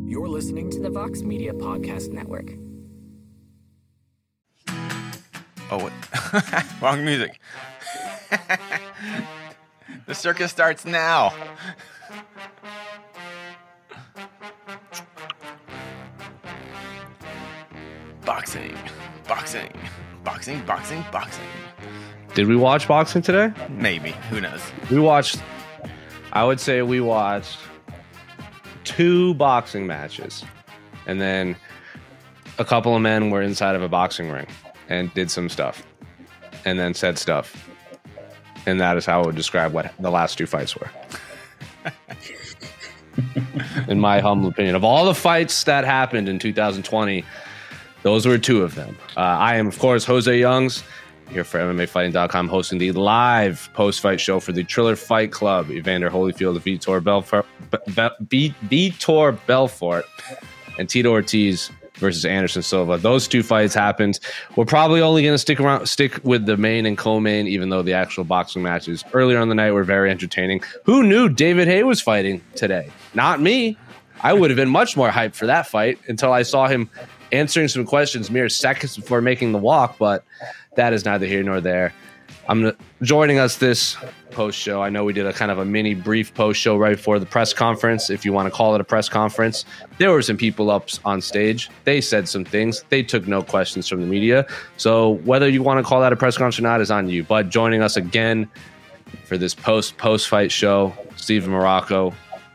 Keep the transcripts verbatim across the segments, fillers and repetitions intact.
You're listening to the Vox Media Podcast Network. Oh, wait. Wrong music. The circus starts now. Boxing, boxing, boxing, boxing, boxing. Did we watch boxing today? Maybe. Who knows? We watched, I would say we watched two boxing matches. And then a couple of men were inside of a boxing ring and did some stuff. And then said stuff. And that is how I would describe what the last two fights were. In my humble opinion. Of all the fights that happened in two thousand twenty, those were two of them. Uh, I am, of course, Jose Youngs, here for M M A Fighting dot com, hosting the live post-fight show for the Triller Fight Club. Evander Holyfield, Vitor Belfort, Be- Be- Vitor Belfort, and Tito Ortiz versus Anderson Silva. Those two fights happened. We're probably only going to stick around, stick with the main and co-main, even though the actual boxing matches earlier on the night were very entertaining. Who knew David Haye was fighting today? Not me. I would have been much more hyped for that fight until I saw him answering some questions mere seconds before making the walk, but that is neither here nor there. I'm joining us this post show. I know we did a kind of a mini brief post show right before the press conference, if you want to call it a press conference. There were some people up on stage. They said some things. They took no questions from the media. So whether you want to call that a press conference or not is on you. But joining us again for this post post fight show, Steven Marrocco.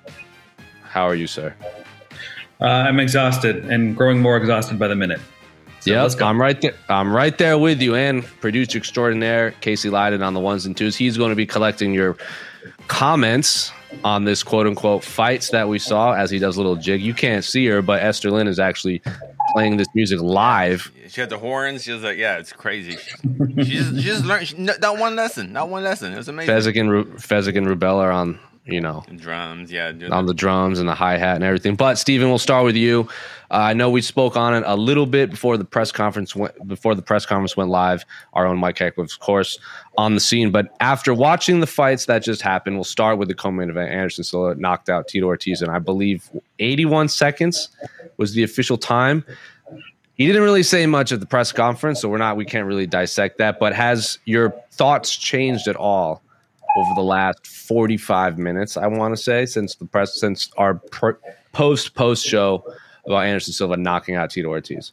How are you, sir? Uh, I'm exhausted and growing more exhausted by the minute. So yeah, I'm right there. I'm right there with you. And producer extraordinaire Casey Leiden on the ones and twos. He's going to be collecting your comments on this quote unquote fights that we saw as he does a little jig. You can't see her, but Esther Lynn is actually playing this music live. She had the horns. She was like, "Yeah, it's crazy." She just, she just learned she, not one lesson. Not one lesson. It was amazing. Fezzik and Ru- Fezzik and Rubella are on. You know, the drums, yeah, on the drums and the hi-hat and everything. But Steven, we'll start with you. Uh, I know we spoke on it a little bit before the press conference went before the press conference went live. Our own Mike Heck was, of course, on the scene. But after watching the fights that just happened, we'll start with the co-main event. Anderson Silva knocked out Tito Ortiz, and I believe eighty-one seconds was the official time. He didn't really say much at the press conference, so we're not we can't really dissect that. But has your thoughts changed at all over the last forty-five minutes, I want to say, since the press, since our per, post post show about Anderson Silva knocking out Tito Ortiz?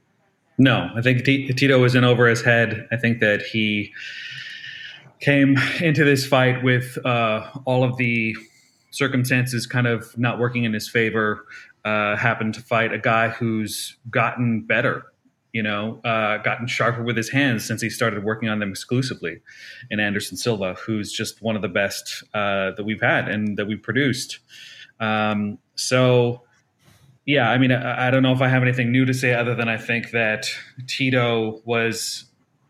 No, I think T- Tito was in over his head. I think that he came into this fight with uh, all of the circumstances kind of not working in his favor. Uh, happened to fight a guy who's gotten better. You know, uh, gotten sharper with his hands since he started working on them exclusively. And Anderson Silva, who's just one of the best uh, that we've had and that we've produced. Um, so, yeah, I mean, I, I don't know if I have anything new to say other than I think that Tito was,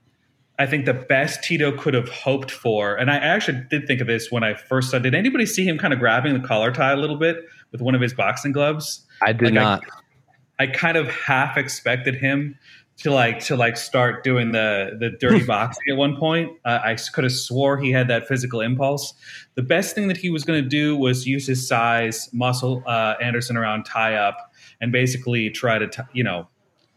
I think the best Tito could have hoped for. And I actually did think of this when I first saw, did anybody see him kind of grabbing the collar tie a little bit with one of his boxing gloves? I did like not. I, I kind of half expected him to like to like start doing the the dirty boxing at one point. Uh, I could have swore he had that physical impulse. The best thing that he was going to do was use his size, muscle uh, Anderson around, tie up, and basically try to t- you know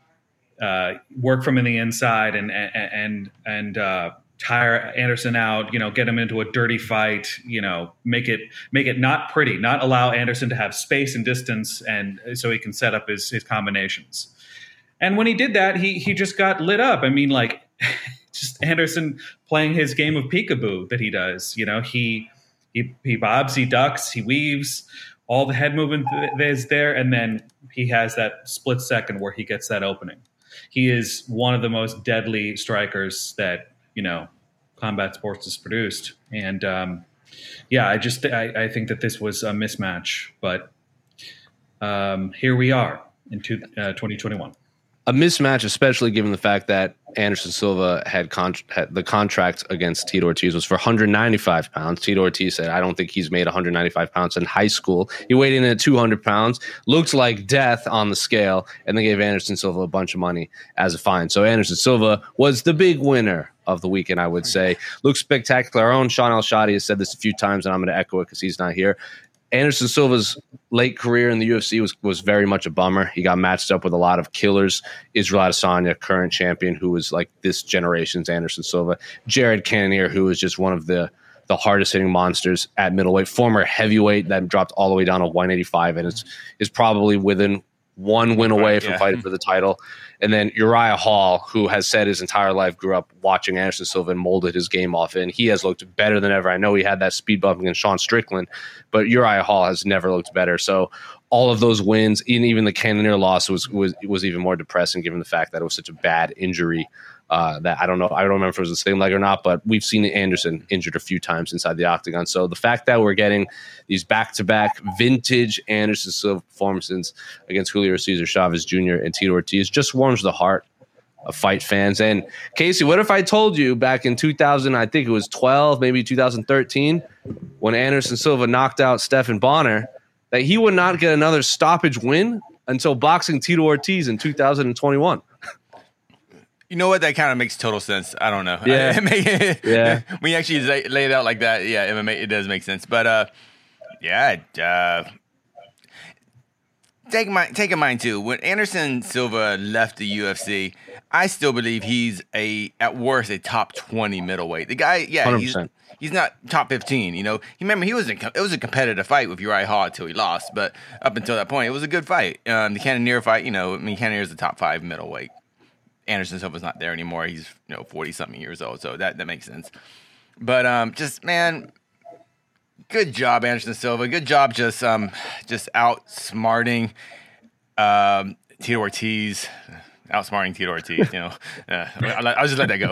uh, work from in the inside and and and, and uh, tire Anderson out. You know, get him into a dirty fight. You know, make it make it not pretty, not allow Anderson to have space and distance, and so he can set up his his combinations. And when he did that, he he just got lit up. I mean, like, just Anderson playing his game of peekaboo that he does. You know, he he he bobs, he ducks, he weaves, all the head movement is there, and then he has that split second where he gets that opening. He is one of the most deadly strikers that, you know, combat sports has produced. And um, yeah, I just I, I think that this was a mismatch, but um, here we are in two, uh, twenty twenty-one. A mismatch, especially given the fact that Anderson Silva had, con- had the contract against Tito Ortiz was for one hundred ninety-five pounds. Tito Ortiz said, I don't think he's made one hundred ninety-five pounds in high school. He weighed in at two hundred pounds, looked like death on the scale, and they gave Anderson Silva a bunch of money as a fine. So Anderson Silva was the big winner of the weekend, I would say. Looks spectacular. Our own Sean El Shadi has said this a few times, and I'm going to echo it because he's not here. Anderson Silva's late career in the U F C was was very much a bummer. He got matched up with a lot of killers. Israel Adesanya, current champion, who was like this generation's Anderson Silva. Jared Cannonier, who was just one of the the hardest hitting monsters at middleweight. Former heavyweight that dropped all the way down to one eighty-five, and is is probably within one win away from yeah. fighting for the title. And then Uriah Hall, who has said his entire life grew up watching Anderson Silva and molded his game off it. And he has looked better than ever. I know he had that speed bump against Sean Strickland, but Uriah Hall has never looked better. So all of those wins, and even the Cannonier loss was, was, was even more depressing given the fact that it was such a bad injury. Uh, that I don't know. I don't remember if it was the same leg or not, but we've seen Anderson injured a few times inside the octagon. So the fact that we're getting these back-to-back vintage Anderson Silva performances against Julio Cesar Chavez Junior and Tito Ortiz just warms the heart of fight fans. And Casey, what if I told you back in two thousand, I think it was twelve, maybe two thousand thirteen, when Anderson Silva knocked out Stephan Bonner, that he would not get another stoppage win until boxing Tito Ortiz in two thousand twenty-one? You know what? That kind of makes total sense. I don't know. Yeah. yeah. When you actually lay, lay it out like that, yeah, M M A, it does make sense. But uh, yeah, uh, take my take in mind too. When Anderson Silva left the U F C, I still believe he's a at worst a top twenty middleweight. The guy, yeah, one hundred he's percent. he's not top fifteen. You know, remember he was in, it was a competitive fight with Uriah Hall until he lost. But up until that point, it was a good fight. Um, the Cannonier fight, you know, I mean, Cannonier is the top five middleweight. Anderson Silva's not there anymore. He's, you know, forty-something years old, so that, that makes sense. But um, just, man, good job, Anderson Silva. Good job just um, just outsmarting um, Tito Ortiz. Outsmarting Tito Ortiz, you know. Uh, I'll, I'll just let that go.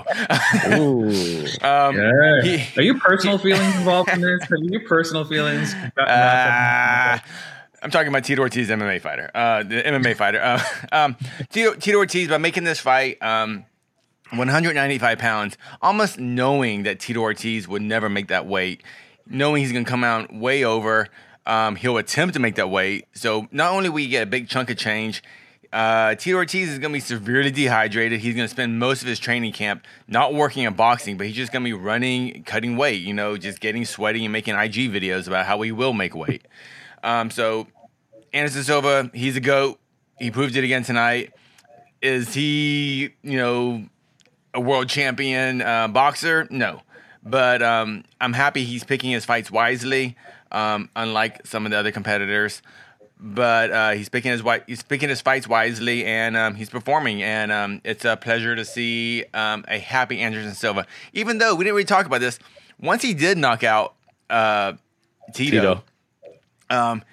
um, yeah. he, Are your personal feelings involved in this? Are your personal feelings? Uh, I'm talking about Tito Ortiz, M M A fighter. Uh, the M M A fighter. Uh, um, Tito, Tito Ortiz, by making this fight um, one ninety-five pounds, almost knowing that Tito Ortiz would never make that weight, knowing he's going to come out way over, um, he'll attempt to make that weight. So not only will you get a big chunk of change, uh, Tito Ortiz is going to be severely dehydrated. He's going to spend most of his training camp not working at boxing, but he's just going to be running, cutting weight, you know, just getting sweaty and making I G videos about how he will make weight. Um, so Anderson Silva, he's a GOAT. He proved it again tonight. Is he, you know, a world champion uh, boxer? No. But um, I'm happy he's picking his fights wisely, um, unlike some of the other competitors. But uh, he's picking his he's picking his fights wisely, and um, he's performing. And um, it's a pleasure to see um, a happy Anderson Silva. Even though we didn't really talk about this, once he did knock out uh, Tito. Tito. Um,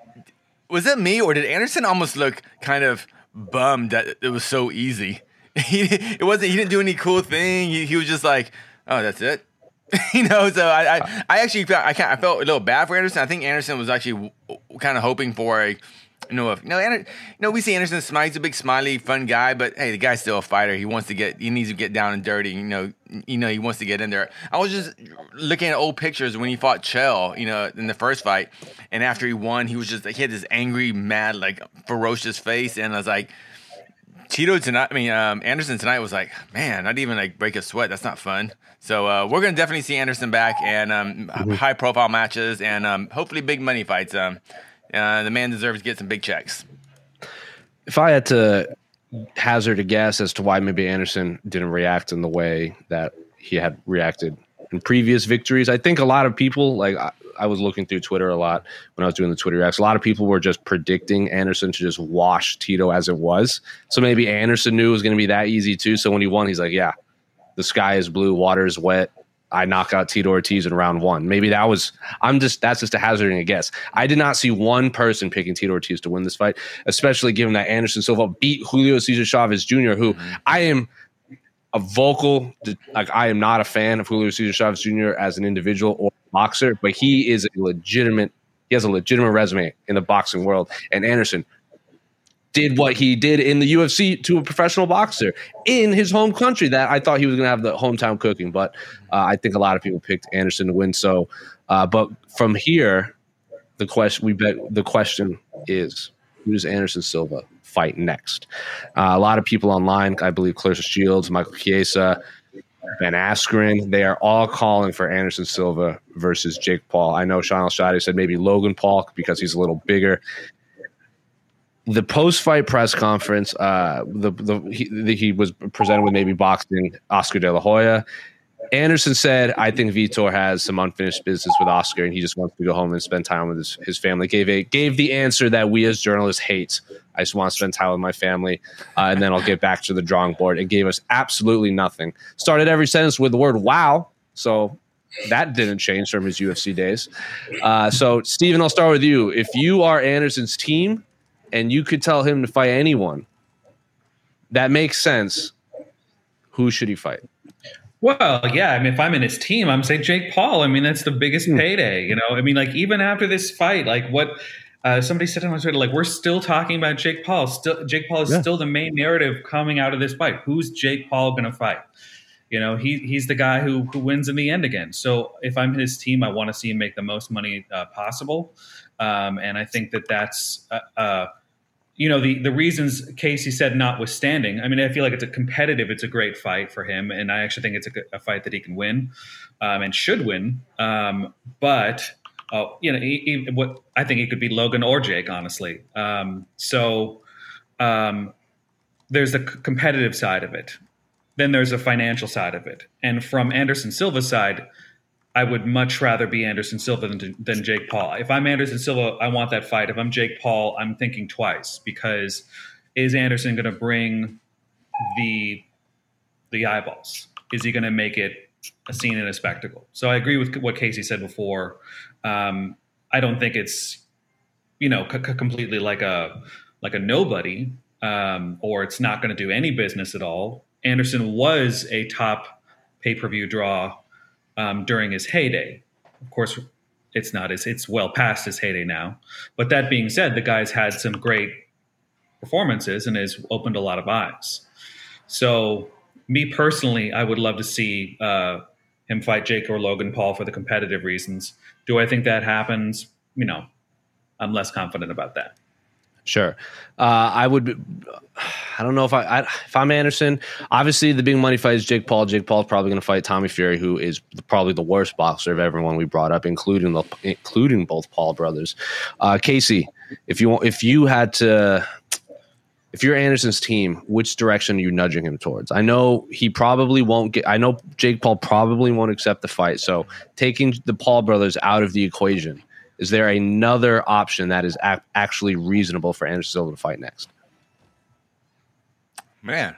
was it me, or did Anderson almost look kind of bummed that it was so easy? He it wasn't. He didn't do any cool thing. He, he was just like, "Oh, that's it," you know. So I, I, I actually felt I, kind I felt a little bad for Anderson. I think Anderson was actually kind of hoping for a, you know, if, you know, Ander, you know, we see Anderson smile. He's a big, smiley, fun guy, but hey, the guy's still a fighter. He wants to get, he needs to get down and dirty. You know, you know, he wants to get in there. I was just looking at old pictures when he fought Chael, you know, in the first fight, and after he won, he was just like, he had this angry, mad, like ferocious face, and I was like, Tito tonight, I mean, um, Anderson tonight was like, man, not even like break a sweat. That's not fun. So uh, we're gonna definitely see Anderson back, and um, mm-hmm. high profile matches, and um, hopefully big money fights. Um, uh, the man deserves to get some big checks. If I had to hazard a guess as to why maybe Anderson didn't react in the way that he had reacted in previous victories, I think a lot of people, like I, I was looking through Twitter a lot when I was doing the Twitter reacts, a lot of people were just predicting Anderson to just wash Tito as it was. So maybe Anderson knew it was going to be that easy too. So when he won, he's like, yeah, the sky is blue, water is wet. I knock out Tito Ortiz in round one. Maybe that was, I'm just, that's just a hazarding a guess. I did not see one person picking Tito Ortiz to win this fight, especially given that Anderson Silva beat Julio Cesar Chavez Junior, who mm-hmm. I am a vocal, like I am not a fan of Julio Cesar Chavez Junior as an individual or boxer, but he is a legitimate, he has a legitimate resume in the boxing world. And Anderson did what he did in the U F C to a professional boxer in his home country that I thought he was going to have the hometown cooking. But uh, I think a lot of people picked Anderson to win. So, uh, but from here, the question we bet the question is, who does Anderson Silva fight next? Uh, a lot of people online, I believe Clarissa Shields, Michael Chiesa, Ben Askren. They are all calling for Anderson Silva versus Jake Paul. I know Sean Al-Shadi said maybe Logan Paul because he's a little bigger. The post-fight press conference, uh, the, the, he, the he was presented with maybe boxing Oscar De La Hoya. Anderson said, I think Vitor has some unfinished business with Oscar and he just wants to go home and spend time with his, his family. Gave a gave the answer that we as journalists hate. I just want to spend time with my family, uh, and then I'll get back to the drawing board. It gave us absolutely nothing. Started every sentence with the word wow, so that didn't change from his U F C days. Uh, so, Steven, I'll start with you. If you are Anderson's team and you could tell him to fight anyone, that makes sense, who should he fight? Well, yeah. I mean, if I'm in his team, I'm saying Jake Paul. I mean, that's the biggest payday, you know? I mean, like, even after this fight, like what uh, somebody said on Twitter, like, we're still talking about Jake Paul. Still, Jake Paul is yeah. still the main narrative coming out of this fight. Who's Jake Paul going to fight? You know, he he's the guy who who wins in the end again. So if I'm his team, I want to see him make the most money uh, possible. Um, and I think that that's uh, uh you know, the, the reasons Casey said notwithstanding, I mean, I feel like it's a competitive, it's a great fight for him. And I actually think it's a, a fight that he can win um, and should win. Um, but, uh, you know, he, he, what I think it could be Logan or Jake, honestly. Um, so um, there's the c- competitive side of it. Then there's a financial side of it. And from Anderson Silva's side, I would much rather be Anderson Silva than, than Jake Paul. If I'm Anderson Silva, I want that fight. If I'm Jake Paul, I'm thinking twice, because is Anderson going to bring the the eyeballs? Is he going to make it a scene and a spectacle? So I agree with what Casey said before. Um, I don't think it's, you know, c- completely like a like a nobody, um, or it's not going to do any business at all. Anderson was a top pay-per-view draw Um, during his heyday. Of course, it's not as it's well past his heyday now. But that being said, the guy's had some great performances and has opened a lot of eyes. So me personally, I would love to see uh, him fight Jake or Logan Paul for the competitive reasons. Do I think that happens? You know, I'm less confident about that. Sure. Uh, I would, I don't know if I, I, if I'm Anderson, obviously the big money fight is Jake Paul. Jake Paul's probably going to fight Tommy Fury, who is probably the worst boxer of everyone we brought up, including the, including both Paul brothers. Uh, Casey, if you if you had to, if you're Anderson's team, which direction are you nudging him towards? I know he probably won't get, I know Jake Paul probably won't accept the fight. So taking the Paul brothers out of the equation, is there another option that is ac- actually reasonable for Anderson Silva to fight next? Man,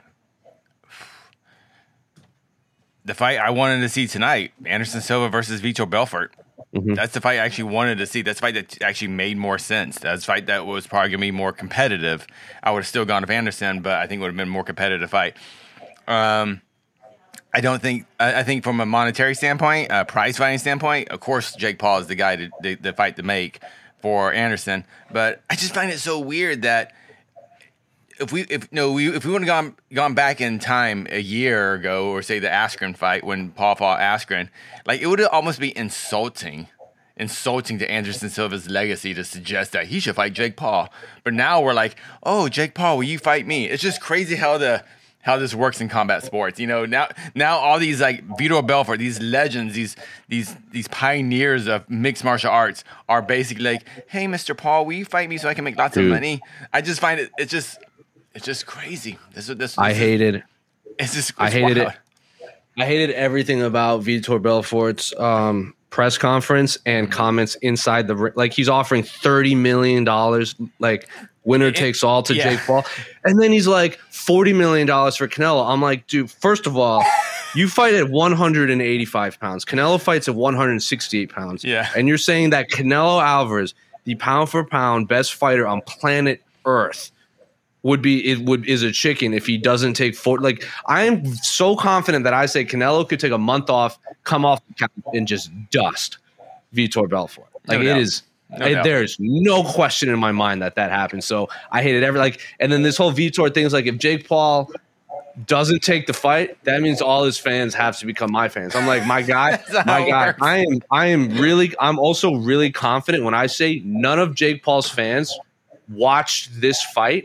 the fight I wanted to see tonight, Anderson Silva versus Vitor Belfort. Mm-hmm. That's the fight I actually wanted to see. That's the fight that actually made more sense. That's the fight that was probably going to be more competitive. I would have still gone with Anderson, but I think it would have been a more competitive fight. Um, I don't think. I, I think from a monetary standpoint, a prize fighting standpoint, of course, Jake Paul is the guy to the, the fight to make for Anderson. But I just find it so weird that if we, if no, we, if we would have gone gone back in time a year ago, or say the Askren fight when Paul fought Askren, like it would almost be insulting, insulting to Anderson Silva's legacy to suggest that he should fight Jake Paul. But now we're like, oh, Jake Paul, will you fight me? It's just crazy how the. how this works in combat sports. You know, now now all these like Vitor Belfort, these legends, these these these pioneers of mixed martial arts are basically like, hey, Mister Paul, will you fight me so I can make lots Dude. of money? I just find it it's just it's just crazy. This this, this I hated it's just it's I hated wild. it. I hated everything about Vitor Belfort's um, press conference and comments inside the ring. Like he's offering thirty million dollars like winner takes all to yeah. Jake Paul. And then he's like forty million dollars for Canelo. I'm like, dude, first of all, you fight at one hundred eighty-five pounds. Canelo fights at one hundred sixty-eight pounds. Yeah. And you're saying that Canelo Alvarez, the pound for pound best fighter on planet Earth, would be it would is a chicken if he doesn't take four. Like I am so confident that I say Canelo could take a month off, come off the couch, and just dust Vitor Belfort. Like no it doubt. is. No I, doubt. there's no question in my mind that that happened. So I hated every like, and then this whole Vitor thing is like, if Jake Paul doesn't take the fight, that means all his fans have to become my fans. I'm like, my guy, my guy. Works. I am, I am really, I'm also really confident when I say none of Jake Paul's fans watched this fight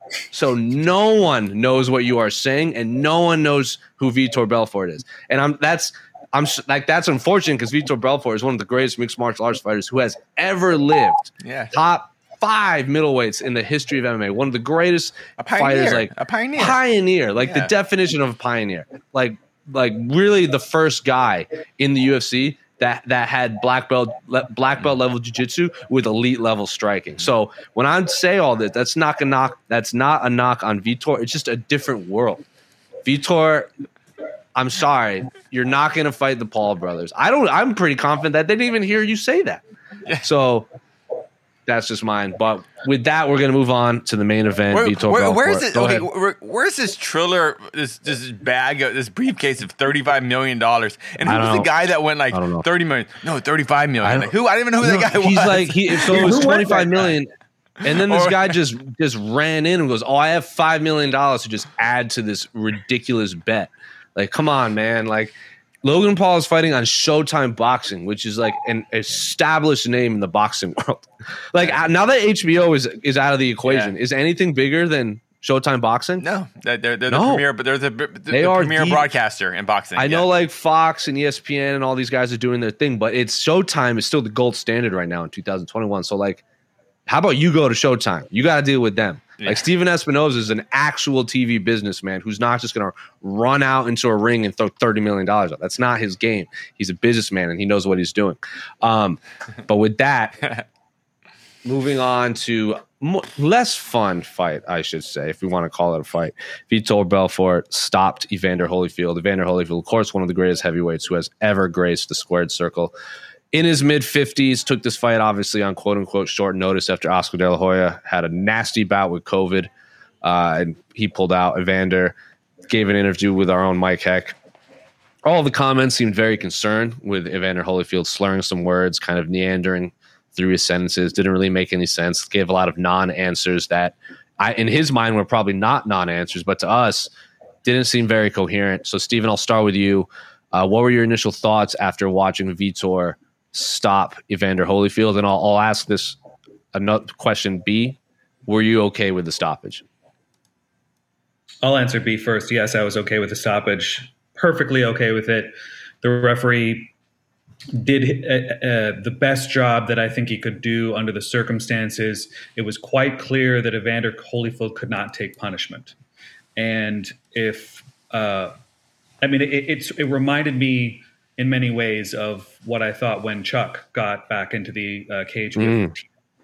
So no one knows what you are saying, and no one knows who Vitor Belfort is. And I'm that's I'm like that's unfortunate because Vitor Belfort is one of the greatest mixed martial arts fighters who has ever lived. Yeah. Top five middleweights in the history of M M A. One of the greatest A pioneer. fighters, like A pioneer. Pioneer, like Yeah. the definition of a pioneer. Like like really the first guy in the U F C that that had black belt le- black belt level jiu-jitsu with elite level striking. So when I say all this, that's not a knock. That's not a knock on Vitor. It's just a different world. Vitor, I'm sorry, you're not going to fight the Paul brothers. I don't. I'm pretty confident that they didn't even hear you say that. So that's just mine. But with that, we're going to move on to the main event. Where, Vitor where, Belfort. where's it? Go Okay, ahead. where, where's this Triller? This this bag, of, this briefcase of thirty-five million dollars. And I who was don't the guy that went like I don't know. thirty million? No, thirty-five million. I don't- Like, who? I don't even know who that guy was. He's like he. So it was Who was twenty-five that million. And then this Or- guy just just ran in and goes, "Oh, I have five million dollars to just add to this ridiculous bet." Like, come on, man! Like, Logan Paul is fighting on Showtime Boxing, which is like an established name in the boxing world. Like uh, now that H B O is is out of the equation, Yeah. is anything bigger than Showtime Boxing? No, they're, they're, they're No. the premier, but they're the, the, They the are premier the- broadcaster in boxing. I know, yeah. like Fox and E S P N and all these guys are doing their thing, but it's Showtime is still the gold standard right now in two thousand twenty-one. So, like, how about you go to Showtime? You got to deal with them. Yeah. Like Steven Espinoza is an actual T V businessman who's not just going to run out into a ring and throw thirty million dollars out. That's not his game. He's a businessman and he knows what he's doing. Um, but with that, moving on to mo- less fun fight, I should say, if we want to call it a fight. Vitor Belfort stopped Evander Holyfield. Evander Holyfield, of course, one of the greatest heavyweights who has ever graced the squared circle. In his mid-fifties, took this fight obviously on quote-unquote short notice after Oscar De La Hoya had a nasty bout with COVID, uh, and he pulled out. Evander gave an interview with our own Mike Heck. All the comments seemed very concerned with Evander Holyfield slurring some words, kind of meandering through his sentences, didn't really make any sense, gave a lot of non-answers that I, in his mind were probably not non-answers, but to us didn't seem very coherent. So, Steven, I'll start with you. Uh, what were your initial thoughts after watching Vitor stop Evander Holyfield? And I'll, I'll ask this another question B. Were you okay with the stoppage? I'll answer B first. Yes, I was okay with the stoppage. Perfectly okay with it. The referee did uh, uh, the best job that I think he could do under the circumstances. It was quite clear that Evander Holyfield could not take punishment. And if, uh, I mean, it, it's, it reminded me in many ways of what I thought when Chuck got back into the uh, cage with Mm.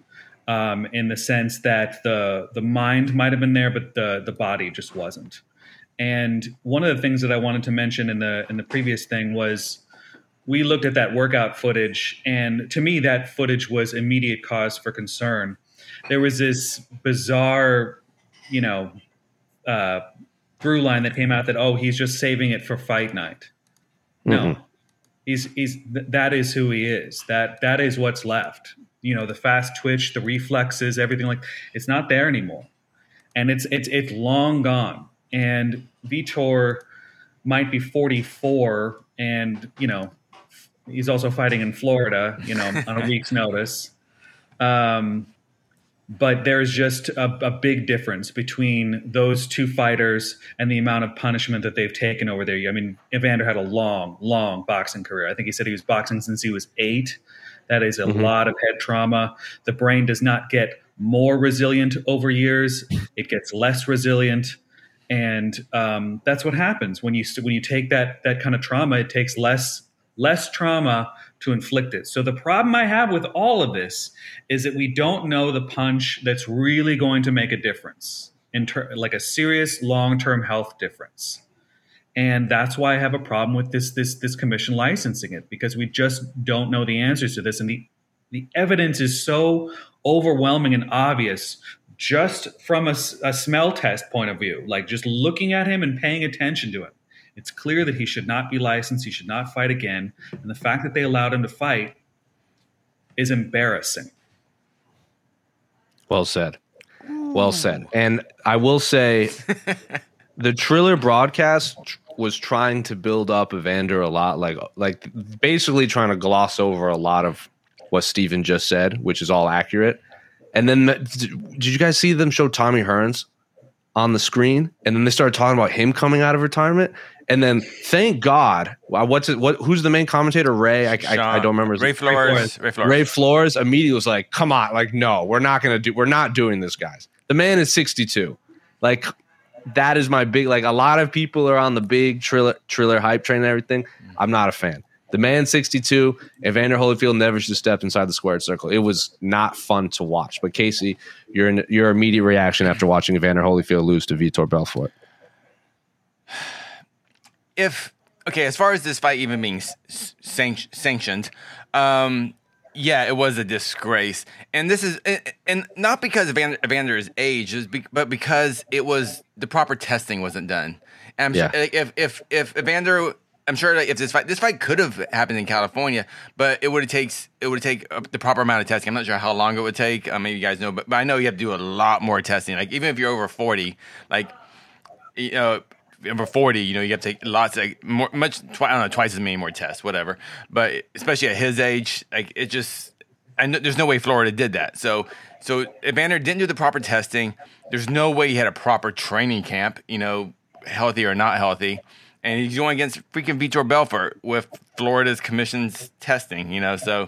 um, in the sense that the the mind might have been there, but the the body just wasn't. And one of the things that I wanted to mention in the in the previous thing was we looked at that workout footage, and to me, that footage was immediate cause for concern. There was this bizarre, you know, uh, through line that came out that, oh, he's just saving it for fight night. No, Mhm. he's he's th- that is who he is. That that is what's left. You know, the fast twitch, the reflexes, everything like it's not there anymore, and it's it's it's long gone. And Vitor might be forty-four, and you know he's also fighting in Florida, you know, on a week's notice. Um, but there's just a, a big difference between those two fighters and the amount of punishment that they've taken over there. I mean, Evander had a long, long boxing career. I think he said he was boxing since he was eight. That is a Mhm. lot of head trauma. The brain does not get more resilient over years; it gets less resilient, and um, that's what happens when you when you take that that kind of trauma. It takes less less trauma to inflict it. So the problem I have with all of this is that we don't know the punch that's really going to make a difference, in ter- like a serious long-term health difference. And that's why I have a problem with this this this commission licensing it, because we just don't know the answers to this. And the, the evidence is so overwhelming and obvious just from a, s- a smell test point of view, like just looking at him and paying attention to him. It's clear that he should not be licensed. He should not fight again. And the fact that they allowed him to fight is embarrassing. Well said. Well said. And I will say the Triller broadcast tr- was trying to build up Evander a lot, like like basically trying to gloss over a lot of what Steven just said, which is all accurate. And then the- did you guys see them show Tommy Hearns on the screen, and then they started talking about him coming out of retirement. And then, thank God, wow, what's it? What? Who's the main commentator? Ray. I, I, I don't remember. His Ray Flores. Ray Flores. Ray Flores immediately was like, "Come on, like, no, we're not gonna do. We're not doing this, guys." The man is sixty-two. Like, that is my big. Like, a lot of people are on the big Triller, Triller hype train and everything. I'm not a fan. The man sixty-two. Evander Holyfield never should have stepped inside the squared circle. It was not fun to watch. But Casey, your your immediate reaction after watching Evander Holyfield lose to Vitor Belfort. If okay, as far as this fight even being san- sanctioned, um, yeah, it was a disgrace, and this is and not because of Evander, Evander's age, but because it was the proper testing wasn't done. And I'm yeah. sure, if if if Evander, I'm sure that if this fight this fight could have happened in California, but it would have takes it would take the proper amount of testing. I'm not sure how long it would take. Uh, maybe you guys know, but, but I know you have to do a lot more testing. Like even if you're over forty, like you know. Over forty, you know, you have to take lots of more, much. Twi- I don't know, twice as many more tests, whatever. But especially at his age, like it just, I know there's no way Florida did that. So, so Evander didn't do the proper testing. There's no way he had a proper training camp, you know, healthy or not healthy, and he's going against freaking Vitor Belfort with Florida's commission's testing, you know. So,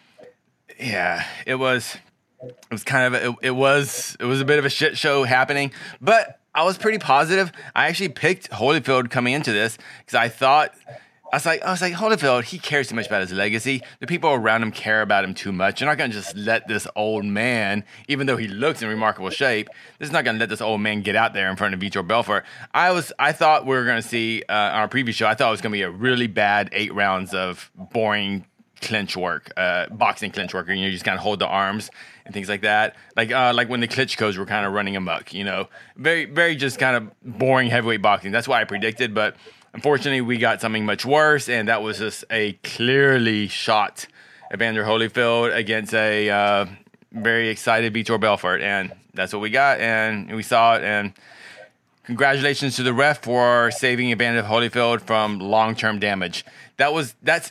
yeah, it was, it was kind of, it, it was, it was a bit of a shit show happening, but. I was pretty positive. I actually picked Holyfield coming into this because I thought I was like, I was like, Holyfield, he cares too much about his legacy. The people around him care about him too much. You're not gonna just let this old man, even though he looks in remarkable shape, this is not gonna let this old man get out there in front of Vitor Belfort. I was, I thought we were gonna see uh, on our preview show. I thought it was gonna be a really bad eight rounds of boring clinch work, uh, boxing clinch work. You know, you just kind of hold the arms and things like that. Like uh, like when the Klitschko's were kind of running amok, you know. Very, very just kind of boring heavyweight boxing. That's what I predicted, but unfortunately we got something much worse, and that was just a clearly shot Evander Holyfield against a uh, very excited Vitor Belfort, and that's what we got, and we saw it, and congratulations to the ref for saving Evander Holyfield from long-term damage. That was, that's,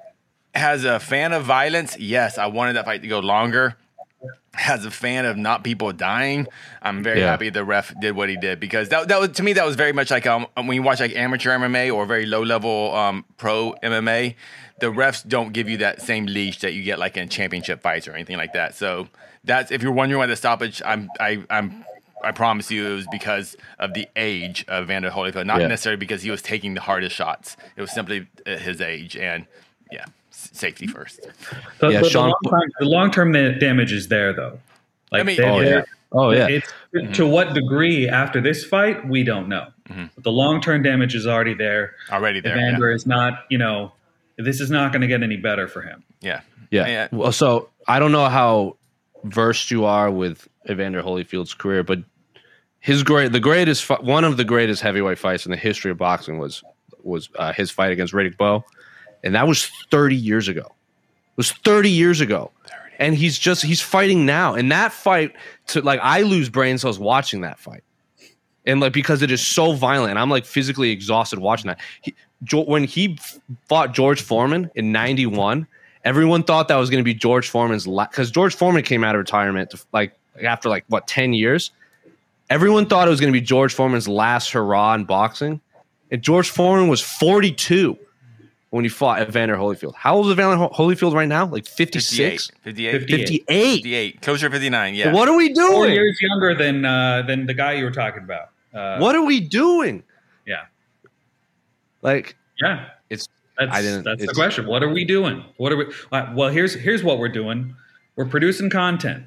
as a fan of violence, yes, I wanted that fight to go longer. As a fan of not people dying, I'm very yeah. happy the ref did what he did, because that that was, to me, that was very much like um, when you watch like amateur M M A or very low level um, pro M M A, the refs don't give you that same leash that you get like in championship fights or anything like that. So that's, if you're wondering why the stoppage, I'm I I'm I promise you it was because of the age of Evander Holyfield, not yeah. necessarily because he was taking the hardest shots. It was simply his age, and yeah. Safety first. The, yeah, the, Sean, the long term damage is there, though. Like, I mean, they, oh yeah, oh yeah. It's, Mm-hmm. To what degree after this fight, we don't know. Mm-hmm. But the long term damage is already there. Already there. Evander yeah. is not, you know, this is not going to get any better for him. Yeah. Yeah. yeah. Well, so I don't know how versed you are with Evander Holyfield's career, but his great, the greatest, fi- one of the greatest heavyweight fights in the history of boxing was was uh, his fight against Riddick Bowe, and that was thirty years ago. It was thirty years ago, thirty. And he's just he's fighting now. And that fight, to like, I lose brain cells watching that fight, and like because it is so violent, and I'm like physically exhausted watching that. He, when he fought George Foreman in ninety-one, everyone thought that was going to be George Foreman's last, because George Foreman came out of retirement to, like after like what ten years. Everyone thought it was going to be George Foreman's last hurrah in boxing, and George Foreman was forty-two when he fought Evander Holyfield. How old is Evander Holyfield right now? Like fifty-six? fifty-eight. fifty-eight. fifty-eight. fifty-eight. Closer to fifty-nine, yeah. What are we doing? Four years younger than uh, than the guy you were talking about. Uh, What are we doing? Yeah. Like, Yeah. it's That's, I didn't- that's the it's- question. What are we doing? What are we? Uh, well, here's here's what we're doing. We're producing content.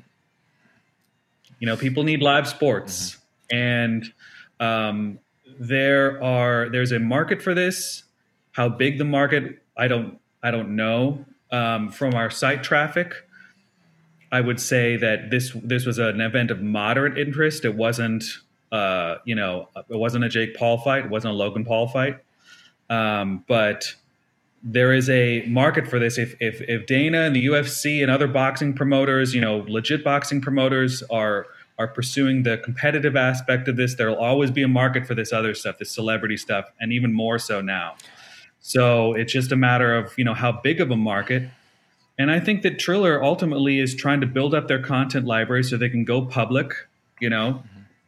You know, people need live sports, mm-hmm. and um, there are there's a market for this. How big the market? I don't I don't know. Um, from our site traffic, I would say that this this was an event of moderate interest. It wasn't uh, you know it wasn't a Jake Paul fight. It wasn't a Logan Paul fight. Um, but there is a market for this. If, if if Dana and the U F C and other boxing promoters, you know, legit boxing promoters are are pursuing the competitive aspect of this, there will always be a market for this other stuff, this celebrity stuff, and even more so now. So it's just a matter of, you know, how big of a market. And I think that Triller ultimately is trying to build up their content library so they can go public, you know,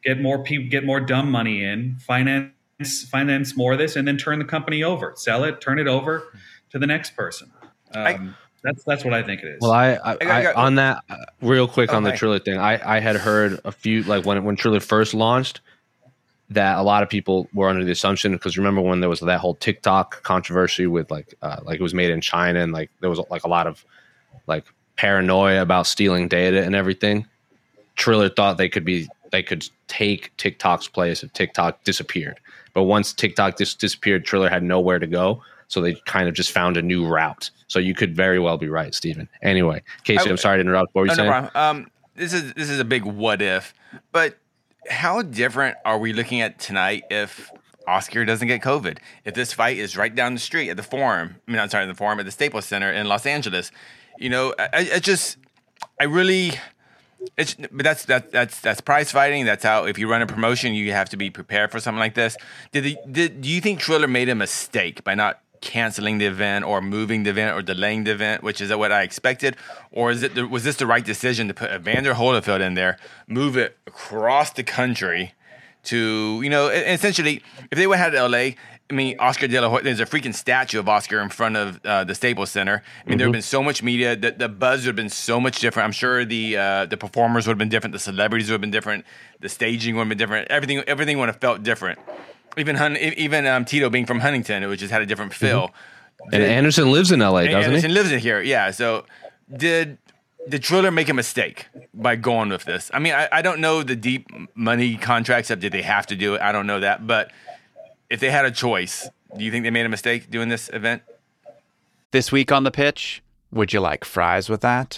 get more people, get more dumb money in, finance finance more of this, and then turn the company over, sell it, turn it over to the next person. Um, I, that's that's what I think it is. Well, I, I, I, got, I got, I on that uh, real quick oh, on the hi. Triller thing. I, I had heard a few like when when Triller first launched that a lot of people were under the assumption, because remember when there was that whole TikTok controversy with like uh, like it was made in China and like there was like a lot of like paranoia about stealing data and everything. Triller thought they could be they could take TikTok's place if TikTok disappeared. But once TikTok dis- disappeared, Triller had nowhere to go. So they kind of just found a new route. So you could very well be right, Steven. Anyway, Casey, I, I'm sorry to interrupt. What were you no, saying? No problem. Um, this is this is a big what if. But how different are we looking at tonight if Oscar doesn't get COVID? If this fight is right down the street at the Forum, I mean, I'm sorry, the Forum at the Staples Center in Los Angeles. You know, I, I just, I really, it's, but that's that that's that's prize fighting. That's how, if you run a promotion, you have to be prepared for something like this. Did the, did do you think Triller made a mistake by not canceling the event or moving the event or delaying the event, which is what I expected? Or is it was this the right decision to put Evander Holyfield in there, move it across the country to, you know, essentially, if they would have had L A, I mean, Oscar De La Hoya, there's a freaking statue of Oscar in front of uh, the Staples Center. I mean, mm-hmm. there would have been so much media. The, the buzz would have been so much different. I'm sure the uh, the performers would have been different. The celebrities would have been different. The staging would have been different. Everything everything would have felt different. Even Hun- even um, Tito being from Huntington, it just had a different feel. Mm-hmm. And Anderson lives in L A, doesn't Anderson he? lives in here, yeah. So did did Triller make a mistake by going with this? I mean, I, I don't know the deep money contracts of did they have to do it? I don't know that. But if they had a choice, do you think they made a mistake doing this event? This week on The Pitch, would you like fries with that?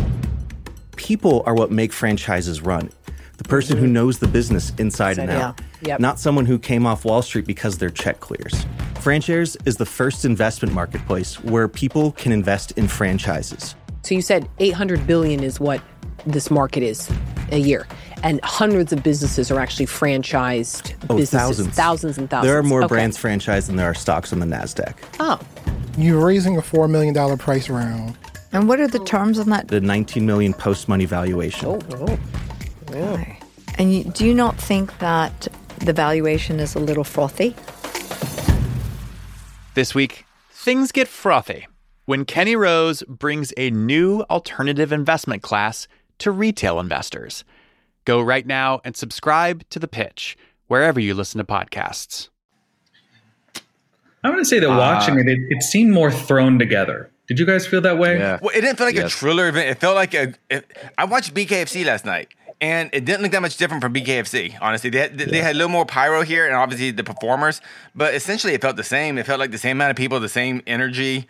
People are what make franchises run. The person who knows the business inside and out. Yeah. Yep. Not someone who came off Wall Street because their check clears. Franshares is the first investment marketplace where people can invest in franchises. So you said eight hundred billion dollars is what this market is a year. And hundreds of businesses are actually franchised Oh, businesses. thousands. Thousands and thousands. There are more Okay. brands franchised than there are stocks on the NASDAQ. Oh. You're raising a four million dollars price round. And what are the terms on that? The nineteen million dollars post-money valuation. Oh, oh. Yeah. Okay. And you, do you not think that the valuation is a little frothy? This week, things get frothy when Kenny Rose brings a new alternative investment class to retail investors. Go right now and subscribe to The Pitch, wherever you listen to podcasts. I want to say that watching Uh, it, it, it seemed more thrown together. Did you guys feel that way? Yeah. Well, it didn't feel like Yes. a Triller event. It felt like a. It, I watched B K F C last night, and it didn't look that much different from B K F C. Honestly, they had, they had a little more pyro here, and obviously the performers, but essentially it felt the same. It felt like the same amount of people, the same energy.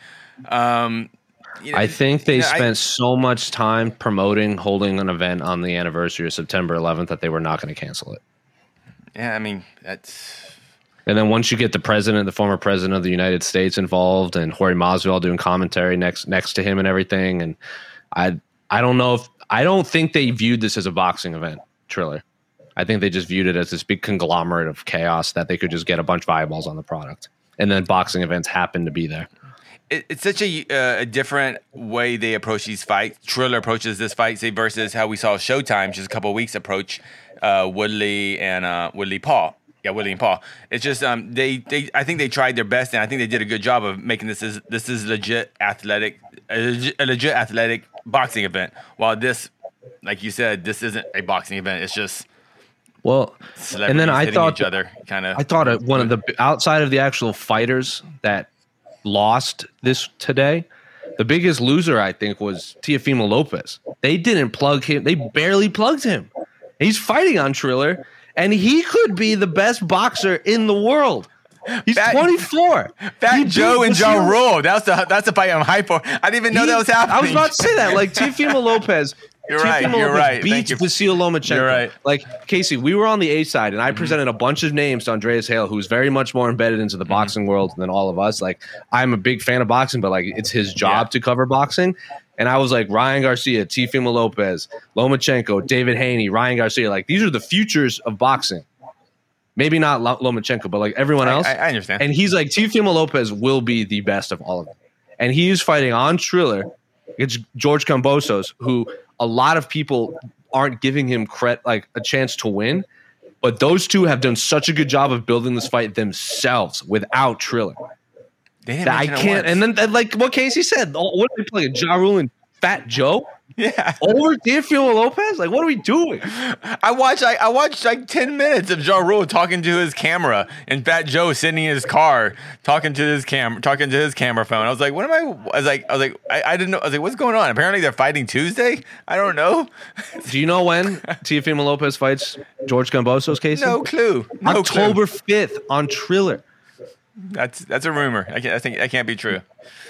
Um, you know, I think they you know, I- spent so much time promoting holding an event on the anniversary of September eleventh that they were not going to cancel it. Yeah, I mean that's. And then once you get the president, the former president of the United States involved, and Jorge Masvidal doing commentary next next to him and everything, and I I don't know if I don't think they viewed this as a boxing event, Triller. I think they just viewed it as this big conglomerate of chaos that they could just get a bunch of eyeballs on the product, and then boxing events happen to be there. It, it's such a, uh, a different way they approach these fights. Triller approaches this fight, say, versus how we saw Showtime just a couple of weeks approach uh, Woodley and uh, Woodley Paul. Yeah, Woodley and Paul. It's just um, they they I think they tried their best, and I think they did a good job of making this is this is legit athletic, a legit, a legit athletic boxing event. While this, like you said, this isn't a boxing event. It's just Well, and then I hitting thought each other kind of. I thought it, one of the outside of the actual fighters that lost this today, the biggest loser I think was Teofimo Lopez. They didn't plug him. They barely plugged him. He's fighting on Triller, and he could be the best boxer in the world. He's Fat- twenty-four. Fat He Joe beat and Joe Vasily- Rule. That's the that's the fight I'm hyped for. I didn't even know He- that was happening. I was about to say that. Like Teofimo Lopez. You're right, Teofimo you're Lopez right. Thank beats you. Vasily Lomachenko. You're right. Like Casey, we were on the A side, and I presented a bunch of names to Andreas Hale, who's very much more embedded into the boxing world than all of us. Like I'm a big fan of boxing, but like it's his job Yeah. to cover boxing. And I was like Ryan Garcia, Teofimo Lopez, Lomachenko, David Haney, Ryan Garcia. Like these are the futures of boxing. Maybe not Lo- Lomachenko, but like everyone else. I, I understand. And he's like, Teofimo Lopez will be the best of all of them. And he's fighting on Triller against George Kambosos, who a lot of people aren't giving him credit, like a chance to win. But those two have done such a good job of building this fight themselves without Triller. They didn't I can't. And then, like what Casey said, what are they playing? Ja Rule and Fat Joe? Yeah. Over Teofimo Lopez? Like, what are we doing? I watched I, I watched like ten minutes of Ja Rule talking to his camera and Fat Joe sitting in his car talking to his cam talking to his camera phone. I was like, what am I I was like I was like I, I didn't know I was like, what's going on? Apparently they're fighting Tuesday? I don't know. Do you know when Teofimo Lopez fights George Gambosos, Casey? No clue. No October clue. fifth on Triller. That's that's a rumor. I can't I think that can't be true.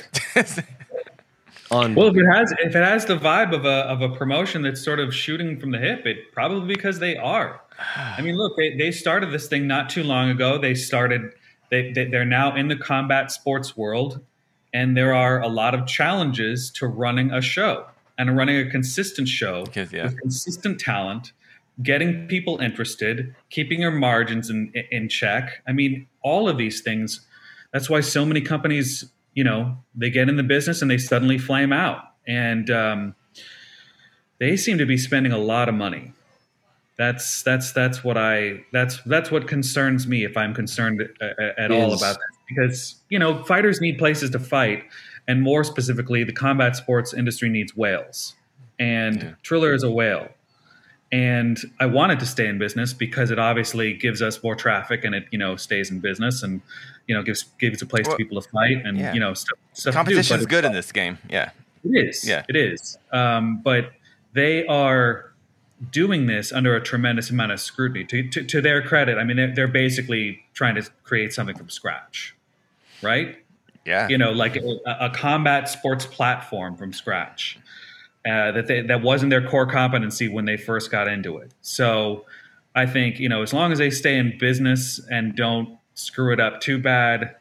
On Well, if it has if it has the vibe of a of a promotion that's sort of shooting from the hip, it probably because they are. I mean, look, they, they started this thing not too long ago. They started they, they they're now in the combat sports world, and there are a lot of challenges to running a show and running a consistent show Because, yeah. with consistent talent, getting people interested, keeping your margins in in check. I mean, all of these things. That's why so many companies, you know, they get in the business and they suddenly flame out. And um, they seem to be spending a lot of money. That's that's that's what I that's that's what concerns me if I'm concerned at, at all Is- about this. Because, you know, fighters need places to fight. And more specifically, the combat sports industry needs whales. And Yeah. Triller is a whale. And I wanted to stay in business because it obviously gives us more traffic and it, you know, stays in business and, you know, gives gives a place Well, for people to fight and, yeah. you know, stuff. stuff Competition's to do, but good in this game. Yeah. It is. Yeah. It is. Um, but they are doing this under a tremendous amount of scrutiny. To, to, to their credit, I mean, they're, they're basically trying to create something from scratch, right? Yeah. You know, like a, a combat sports platform from scratch. Uh, that they, that wasn't their core competency when they first got into it. So I think, you know, as long as they stay in business and don't screw it up too bad,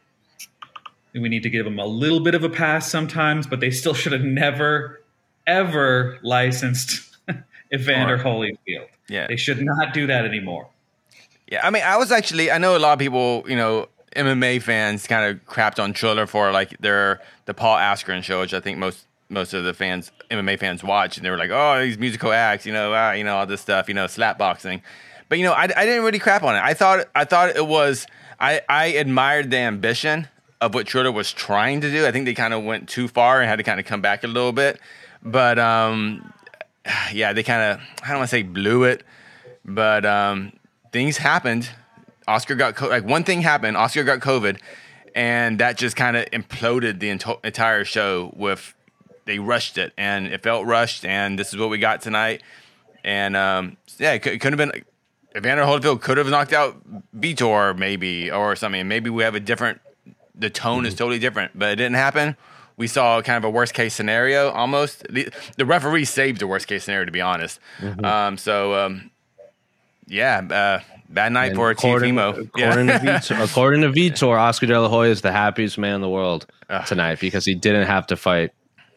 we need to give them a little bit of a pass sometimes, but they still should have never, ever licensed Evander Smart. Holyfield. Yeah. They should not do that anymore. Yeah, I mean, I was actually, I know a lot of people, you know, M M A fans kind of crapped on Triller for like their, the Paul Askren show, which I think most, most of the fans, M M A fans watch, and they were like, oh, these musical acts, you know, ah, you know, all this stuff, you know, slap boxing. But, you know, I, I didn't really crap on it. I thought, I thought it was, I, I admired the ambition of what Triller was trying to do. I think they kind of went too far and had to kind of come back a little bit. But, um, yeah, they kind of, I don't want to say blew it, but um, things happened. Oscar got, co- like one thing happened, Oscar got COVID, and that just kind of imploded the ent- entire show with, they rushed it, and it felt rushed, and this is what we got tonight. And, um, yeah, it, could, it could have been, like, Evander Holyfield could have knocked out Vitor maybe, or something. Maybe we have a different, the tone mm-hmm. is totally different, but it didn't happen. We saw kind of a worst case scenario almost. The, the referee saved the worst case scenario, to be honest. Mm-hmm. Um, so, um, yeah, uh, bad night and for Teofimo. According, yeah. to Vitor, according to Vitor, Oscar De La Hoya is the happiest man in the world Ugh. tonight because he didn't have to fight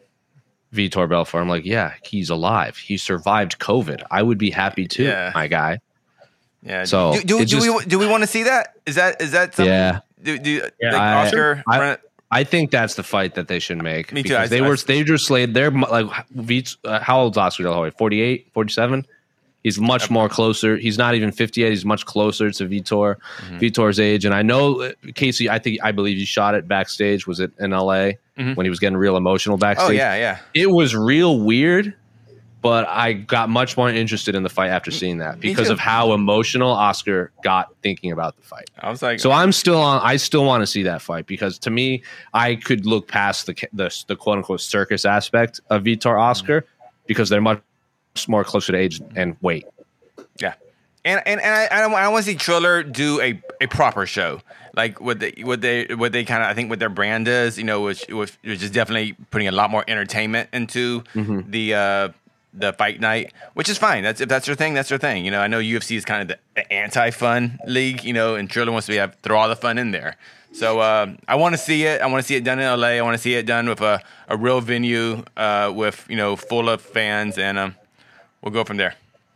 Vitor Belfort. I'm like, yeah, he's alive. He survived COVID. I would be happy too, yeah. my guy. Yeah. So do, do, do just, we do we want to see that? Is that is that something? Yeah. Do, do, yeah. like I, Oscar? I, I think that's the fight that they should make. Me too. I, they I, were they just slayed. They're like Vit, uh, how old's Oscar De La Hoya? forty-eight, forty-seven He's much okay. more closer. He's not even fifty yet. He's much closer to Vitor, mm-hmm. Vitor's age. And I know Casey. I think I believe you shot it backstage. Was it in L A mm-hmm. when he was getting real emotional backstage? Oh yeah, yeah. It was real weird. But I got much more interested in the fight after seeing that because of how emotional Oscar got thinking about the fight. I was like, so I'm still on. I still want to see that fight because to me, I could look past the the, the quote unquote circus aspect of Vitor Oscar mm-hmm. because they're much more closer to age and weight. Yeah, and and and I I, don't, I don't want to see Triller do a, a proper show like what they what they what they kind of I think what their brand is, you know, which which is definitely putting a lot more entertainment into mm-hmm. the. Uh, the fight night, which is fine. That's if that's their thing, that's their thing. You know, I know U F C is kind of the, the anti-fun league, you know, and Triller wants to have throw all the fun in there. So uh, I want to see it. I want to see it done in L A. I want to see it done with a, a real venue uh, with, you know, full of fans, and um, we'll go from there.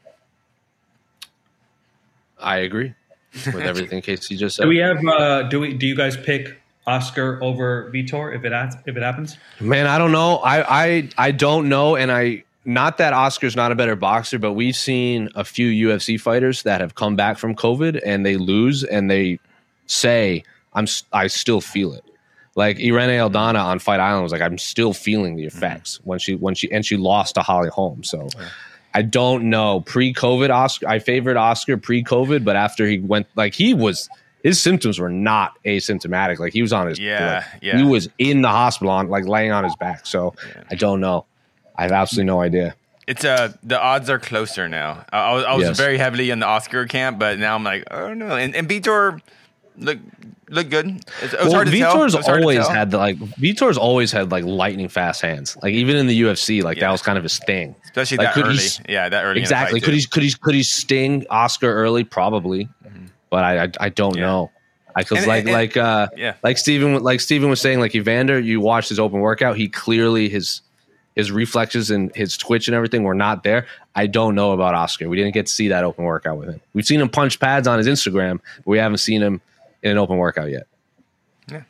I agree with everything Casey just said. Do we have? Uh, do we? Do you guys pick Oscar over Vitor if it if it happens? Man, I don't know. I I I don't know, and I. not that Oscar's not a better boxer, but we've seen a few U F C fighters that have come back from COVID and they lose and they say, "I'm I still feel it." Like Irene Aldana on Fight Island was like, "I'm still feeling the effects mm-hmm. when she when she and she lost to Holly Holm." So yeah. I don't know. Pre-COVID, Oscar, I favored Oscar pre-COVID, but after he went, like he was, his symptoms were not asymptomatic. Like he was on his, yeah, like, yeah. he was in the hospital on, like laying on his back. So yeah. I don't know. I have absolutely no idea. It's uh the odds are closer now. I, I was, I was Yes. very heavily in the Oscar camp, but now I'm like, oh no. And, and Vitor look look good. It's, it was Well, hard to tell. Vitor's It was hard to always tell. had the, like Vitor's always had like lightning fast hands. Like even in the U F C, like Yeah. that was kind of his thing. Especially like, that could early. he- Yeah, that early. Exactly. In the Could fight he could he could he sting Oscar early? Probably, mm-hmm. but I I, I don't Yeah. know. Because And- like and- like uh yeah. like Steven like Steven was saying, like Evander, you watched his open workout. He clearly his his reflexes and his twitch and everything were not there. I don't know about Oscar. We didn't get to see that open workout with him. We've seen him punch pads on his Instagram, but we haven't seen him in an open workout yet. Yeah.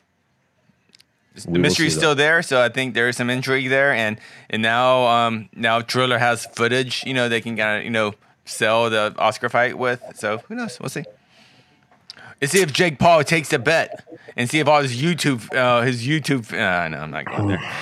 The We will mystery's see, still though. there, so I think there is some intrigue there, and and now um now Triller has footage, you know, they can kind of you know sell the Oscar fight with. So who knows? We'll see. Let's see if Jake Paul takes the bet, and see if all his YouTube uh, his YouTube. Uh, no, I'm not going there.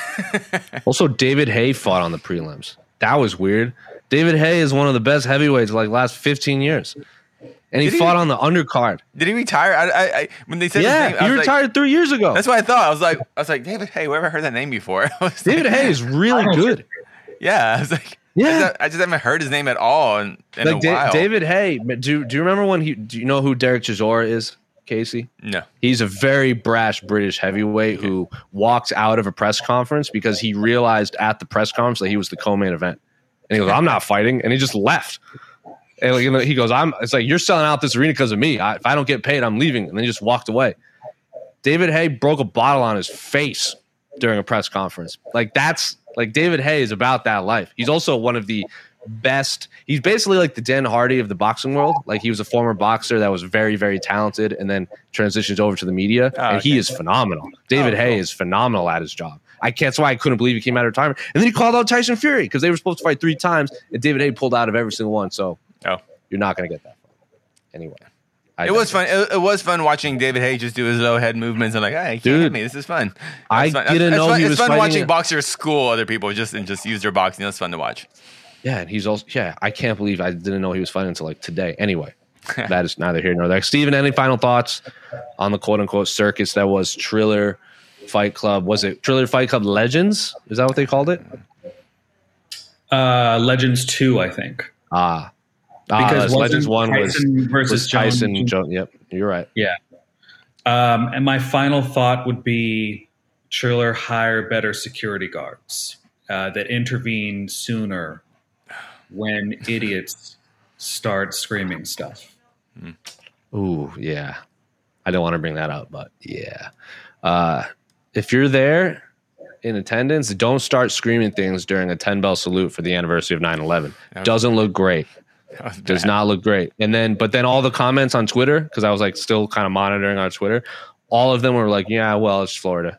Also, David Haye fought on the prelims. That was weird. David Haye is one of the best heavyweights of like last fifteen years, and he Did he? fought on the undercard. Did he retire? I, I, I when they said his Yeah, name, I he was retired Like, three years ago. that's what I thought. I was like, I was like, David Haye. Where have I heard that name before? I was David like, Haye is really good. Yeah, I was like, Yeah. I just, I just haven't heard his name at all in, in Like a Da- while. David Haye. Do do you remember when he? Do you know who Derek Chisora is, Casey? No. He's a very brash British heavyweight who walks out of a press conference because he realized at the press conference that he was the co-main event, and he goes, "I'm not fighting," and he just left. And like, you know, he goes, "I'm." It's like you're selling out this arena because of me. I, if I don't get paid, I'm leaving, and then he just walked away. David Haye broke a bottle on his face during a press conference. Like that's like David Haye is about that life. He's also one of the best. He's basically like the Dan Hardy of the boxing world. Like he was a former boxer that was very, very talented and then transitions over to the media. Oh, and okay. he is phenomenal. David Oh, Haye cool. is phenomenal at his job. I can't. That's why I couldn't believe he came out of retirement. And then he called out Tyson Fury because they were supposed to fight three times, and David Haye pulled out of every single one. So Oh. you're not going to get that far. Anyway. I It was digress. fun. It, it was fun watching David Haye just do his low head movements and like, hey, you can't Dude, hit me. This is fun. I It's fun. didn't it's know fun, he it's was fun fighting watching it. boxers school other people just and just use their boxing. That's fun to watch. Yeah, and he's also yeah. I can't believe I didn't know he was fighting until like today. Anyway, that is neither here nor there. Steven, any final thoughts on the quote unquote circus that was Triller Fight Club? Was it Triller Fight Club Legends? Is that what they called it? Uh, Legends two, I think. Ah, ah Because that's Legends wasn't one was, Tyson versus was Tyson. Jones- Jones. Yep, you're right. Yeah. Um, and my final thought would be Triller hire better security guards uh, that intervene sooner when idiots start screaming stuff. Ooh, yeah. I don't want to bring that up, but yeah. Uh, if you're there in attendance, don't start screaming things during a ten bell salute for the anniversary of nine eleven. Doesn't look great. Does not look great. And then, but then all the comments on Twitter, because I was like still kind of monitoring on Twitter, all of them were like, yeah, well, it's Florida.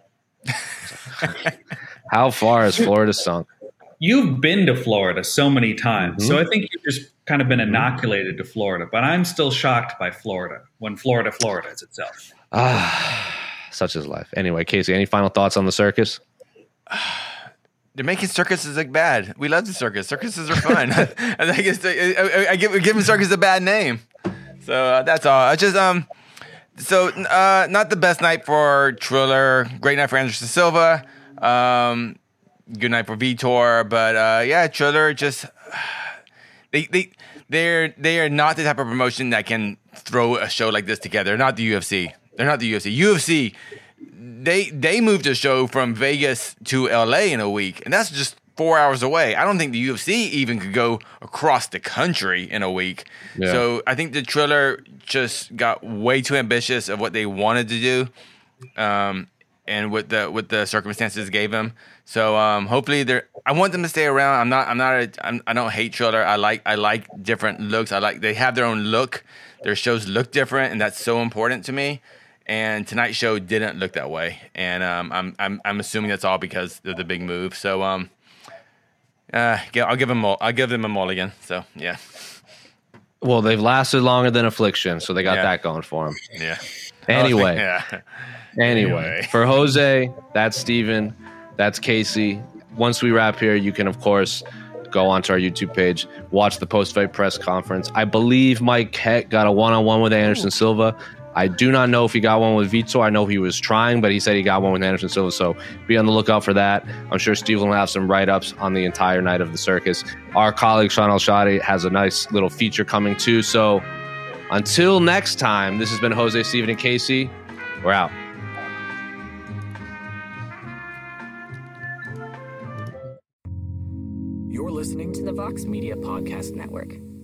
How far has Florida sunk? You've been to Florida so many times, Mm-hmm. so I think you've just kind of been inoculated to Florida. But I'm still shocked by Florida when Florida, Florida is itself. Ah, such is life. Anyway, Casey, any final thoughts on the circus? They're making circuses look bad. We love the circus. Circuses are fun. I think it's, I, I give giving circus a bad name. So uh, that's all. I just um, so uh, not the best night for Triller. Great night for Anderson Silva. Um, good night for Vitor. But uh, yeah, Triller just they they they're they are not the type of promotion that can throw a show like this together. They're not the U F C. They're not the U F C. U F C. They they moved a show from Vegas to L A in a week, and that's just four hours away. I don't think the U F C even could go across the country in a week. Yeah. So I think the Triller just got way too ambitious of what they wanted to do, um, and what the what the circumstances gave them. So um, hopefully they're. I want them to stay around. I'm not. I'm not. A, I'm, I don't hate Triller. I like. I like different looks. I like. They have their own look. Their shows look different, and that's so important to me. And tonight's show didn't look that way, and um, I'm I'm I'm assuming that's all because of the big move. So um, Uh, yeah, I'll give them all. I'll give them a mulligan. So yeah. Well, they've lasted longer than Affliction, so they got Yeah. that going for them. Yeah. Anyway, Yeah. anyway, Anyway. for Jose, that's Steven, that's Casey. Once we wrap here, you can, of course, go onto our YouTube page, watch the post-fight press conference. I believe Mike Heck got a one-on-one with Anderson Silva. I do not know if he got one with Vitor. I know he was trying, but he said he got one with Anderson Silva, so be on the lookout for that. I'm sure Steve will have some write-ups on the entire night of the circus. Our colleague Sean El-Shadi has a nice little feature coming too, so until next time, this has been Jose, Steven, and Casey. We're out. You're listening to the Vox Media Podcast Network.